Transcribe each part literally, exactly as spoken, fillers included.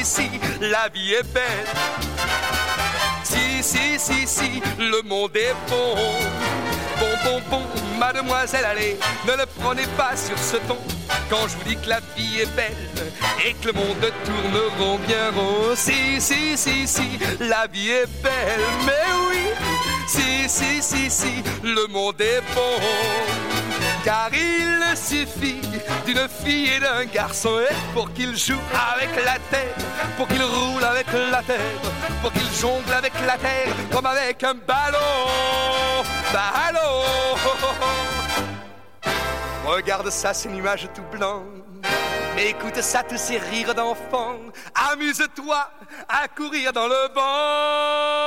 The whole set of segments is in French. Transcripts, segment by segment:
si, si, la vie est belle. Si, si, si, si, le monde est bon. Bon, bon, bon, mademoiselle, allez, ne le prenez pas sur ce ton. Quand je vous dis que la vie est belle et que le monde tourne rond bien rond. Si, si, si, si, la vie est belle, mais oui. Si, si, si, si, le monde est bon. Car il suffit d'une fille et d'un garçon pour qu'ils jouent avec la terre, pour qu'ils roulent avec la terre, pour qu'ils jonglent avec la terre comme avec un ballon. Ballon. Regarde ça, ces nuages tout blancs. Écoute ça, tous ces rires d'enfants. Amuse-toi à courir dans le banc.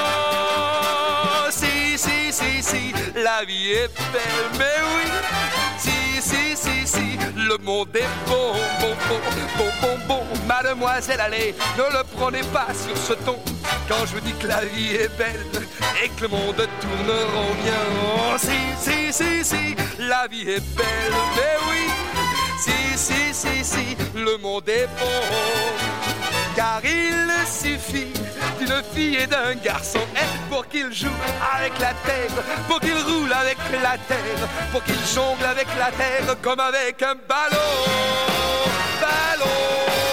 Si, si, si, si, la vie est belle, mais oui. Si, si, si, si, le monde est bon, bon, bon, bon, bon, bon. Mademoiselle, allez, ne le prenez pas sur ce ton. Quand je vous dis que la vie est belle et que le monde tourne rond bien rond. Si, si, si, si, la vie est belle, mais oui. Si, si, si, si, le monde est bon. Car il suffit d'une fille et d'un garçon pour qu'ils jouent avec la terre, pour qu'ils roulent avec la terre, pour qu'ils jonglent avec la terre comme avec un ballon. Ballon.